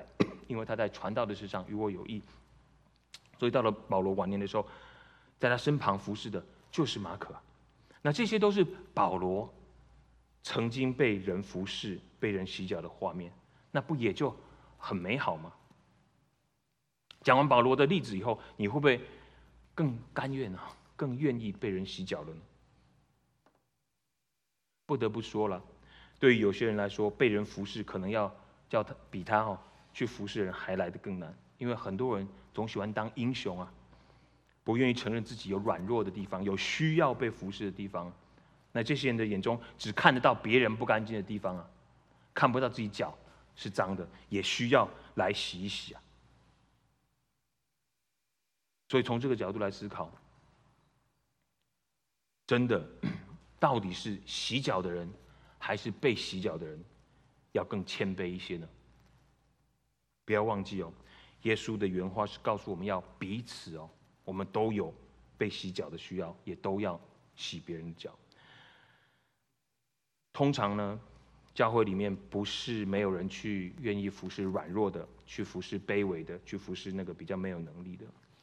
因为他在传道的事上与我有益。所以到了保罗晚年的时候，在他身旁服侍的就是马可。那这些都是保罗曾经被人服侍、被人洗脚的画面，那不也就很美好吗？讲完保罗的例子以后，你会不会更甘愿啊，更愿意被人洗脚了呢？不得不说了，对于有些人来说，被人服侍可能要叫他比他哦去服侍人还来得更难，因为很多人总喜欢当英雄啊，不愿意承认自己有软弱的地方，有需要被服侍的地方。那这些人的眼中只看得到别人不干净的地方啊，看不到自己脚是脏的，也需要来洗一洗啊。所以从这个角度来思考，真的到底是洗脚的人还是被洗脚的人要更谦卑一些呢？不要忘记哦，耶稣的原话是告诉我们要彼此哦，我们都有被洗脚的需要，也都要洗别人的脚。通常呢，教会里面不是没有人去愿意服侍软弱的，去服侍卑微的，去服侍那个比较没有能力的，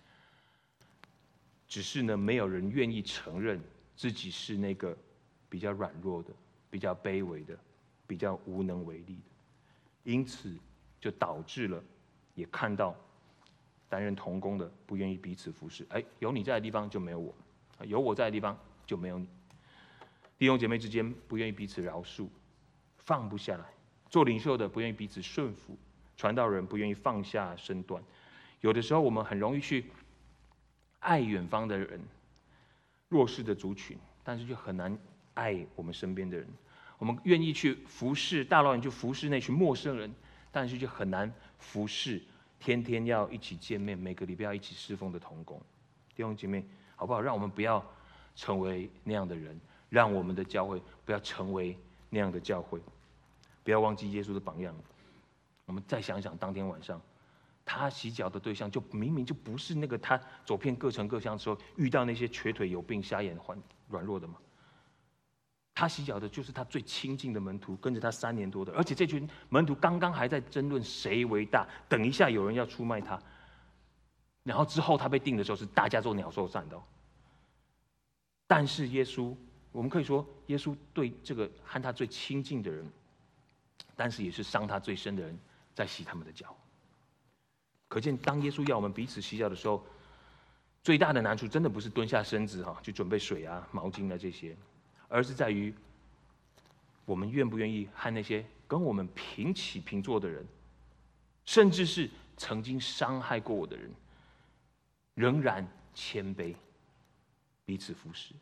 只是呢，没有人愿意承认自己是那个比较软弱的、比较卑微的、比较无能为力的，因此就导致了，也看到担任同工的不愿意彼此服侍。哎，有你在的地方就没有我，有我在的地方就没有你。弟兄姐妹之间不愿意彼此饶恕，放不下来；做领袖的不愿意彼此顺服，传道人不愿意放下身段。有的时候我们很容易去爱远方的人、弱势的族群，但是就很难爱我们身边的人。我们愿意去服侍大老远去服侍那群陌生人，但是就很难服侍天天要一起见面、每个礼拜要一起侍奉的同工。弟兄姐妹，好不好？让我们不要成为那样的人，让我们的教会不要成为那样的教会。不要忘记耶稣的榜样。我们再想想，当天晚上他洗脚的对象，就明明就不是那个他走遍各城各乡的时候遇到那些瘸腿、有病、瞎眼、软弱的嘛。他洗脚的就是他最亲近的门徒，跟着他三年多的，而且这群门徒刚刚还在争论谁为大，等一下有人要出卖他，然后之后他被定的时候是大家做鸟兽散的。但是耶稣，我们可以说耶稣对这个和他最亲近的人，但是也是伤他最深的人，在洗他们的脚。可见当耶稣要我们彼此洗脚的时候，最大的难处真的不是蹲下身子哈去准备水啊、毛巾啊这些，而是在于我们愿不愿意和那些跟我们平起平坐的人，甚至是曾经伤害过我的人，仍然谦卑，彼此服侍。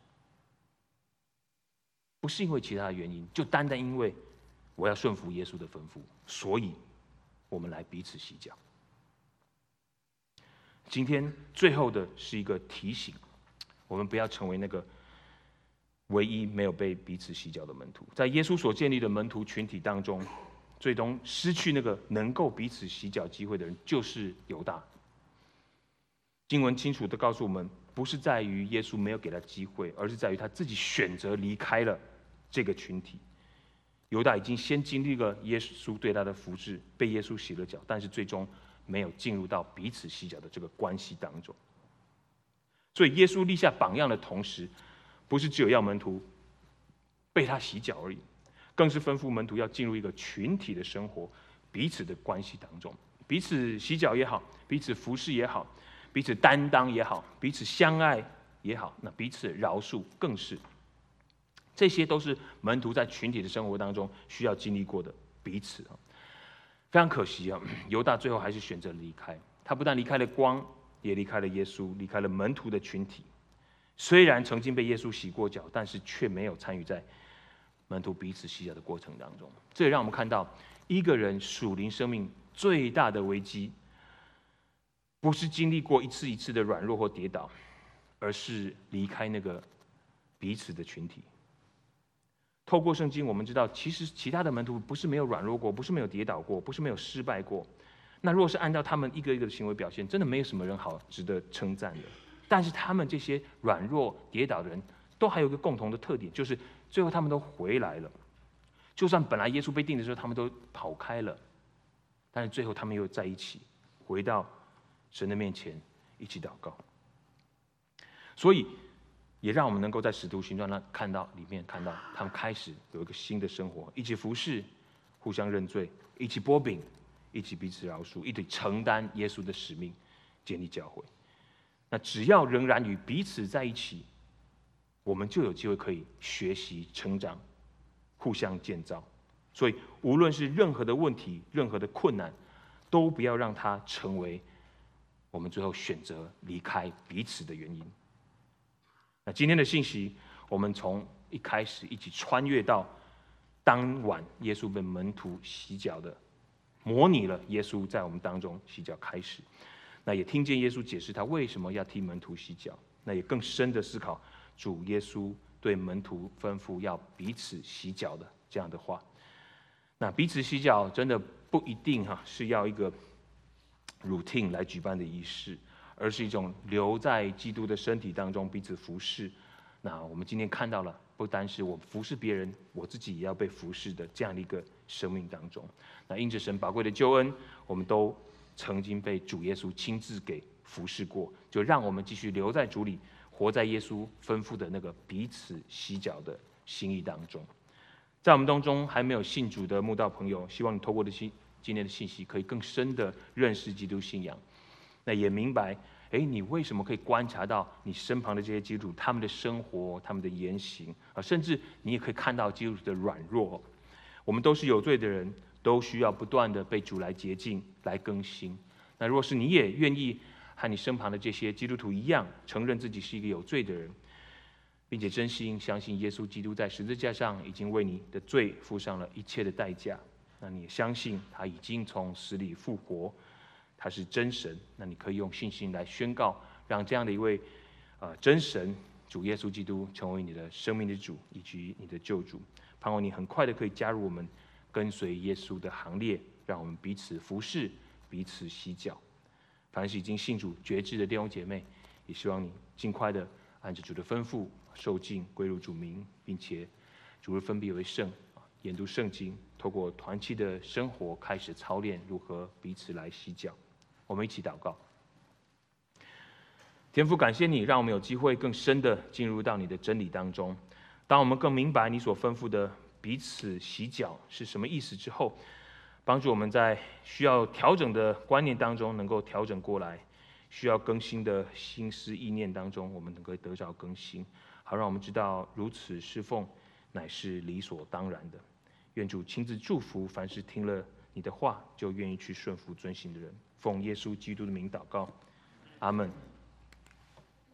不是因为其他的原因，就单单因为我要顺服耶稣的吩咐，所以我们来彼此洗脚。今天最后的是一个提醒，我们不要成为那个唯一没有被彼此洗脚的门徒。在耶稣所建立的门徒群体当中，最终失去那个能够彼此洗脚机会的人，就是犹大。经文清楚地告诉我们，不是在于耶稣没有给他机会，而是在于他自己选择离开了这个群体。犹大已经先经历了耶稣对他的服侍，被耶稣洗了脚，但是最终没有进入到彼此洗脚的这个关系当中。所以耶稣立下榜样的同时，不是只有要门徒被他洗脚而已，更是吩咐门徒要进入一个群体的生活，彼此的关系当中，彼此洗脚也好，彼此服侍也好，彼此担当也好，彼此相爱也好，那彼此饶恕更是。这些都是门徒在群体的生活当中需要经历过的彼此。非常可惜啊，犹大最后还是选择离开。他不但离开了光，也离开了耶稣，离开了门徒的群体。虽然曾经被耶稣洗过脚，但是却没有参与在门徒彼此洗脚的过程当中。这也让我们看到，一个人属灵生命最大的危机，不是经历过一次一次的软弱或跌倒，而是离开那个彼此的群体。透过圣经，我们知道，其实其他的门徒不是没有软弱过，不是没有跌倒过，不是没有失败过。那若是按照他们一个一个的行为表现，真的没有什么人好值得称赞的。但是他们这些软弱跌倒的人，都还有一个共同的特点，就是最后他们都回来了。就算本来耶稣被定的时候，他们都跑开了， 但是最后他们又在一起，回到神的面前一起祷告。所以也让我们能够在使徒行传那看到里面看到他们开始有一个新的生活，一起服侍，互相认罪，一起擘饼，一起彼此饶恕，一起承担耶稣的使命，建立教会。那只要仍然与彼此在一起，我们就有机会可以学习成长，互相建造。所以无论是任何的问题，任何的困难，都不要让它成为我们最后选择离开彼此的原因。那今天的信息，我们从一开始一起穿越到当晚耶稣被门徒洗脚的，模拟了耶稣在我们当中洗脚开始。那也听见耶稣解释他为什么要替门徒洗脚，那也更深的思考主耶稣对门徒吩咐要彼此洗脚的这样的话。那彼此洗脚真的不一定哈是要一个 routine 来举办的仪式，而是一种留在基督的身体当中彼此服侍。那我们今天看到了，不单是我服侍别人，我自己也要被服侍的这样的一个生命当中。那因着神宝贵的救恩，我们都曾经被主耶稣亲自给服侍过，就让我们继续留在主里，活在耶稣吩咐的那个彼此洗脚的心意当中。在我们当中还没有信主的慕道朋友，希望你透过的信今天的信息，可以更深的认识基督信仰，那也明白，哎，你为什么可以观察到你身旁的这些基督徒他们的生活、他们的言行啊，甚至你也可以看到基督徒的软弱。我们都是有罪的人，都需要不断的被主来洁净、来更新。那若是你也愿意和你身旁的这些基督徒一样，承认自己是一个有罪的人，并且真心相信耶稣基督在十字架上已经为你的罪付上了一切的代价，那你也相信他已经从死里复活，他是真神，那你可以用信心来宣告，让这样的一位呃真神主耶稣基督成为你的生命的主以及你的救主。盼望你很快的可以加入我们跟随耶稣的行列，让我们彼此服侍，彼此洗脚。凡是已经信主决志的弟兄姐妹，也希望你尽快的按着主的吩咐受浸归入主名，并且主日分别为圣，研读圣经，透过团契的生活开始操练如何彼此来洗脚。我们一起祷告。天父，感谢你让我们有机会更深的进入到你的真理当中。当我们更明白你所吩咐的彼此洗脚是什么意思之后，帮助我们在需要调整的观念当中能够调整过来，需要更新的心思意念当中我们能够得着更新，好让我们知道如此侍奉乃是理所当然的。愿主亲自祝福凡是听了你的话就愿意去顺服遵行的人。奉耶稣基督的名祷告，阿们。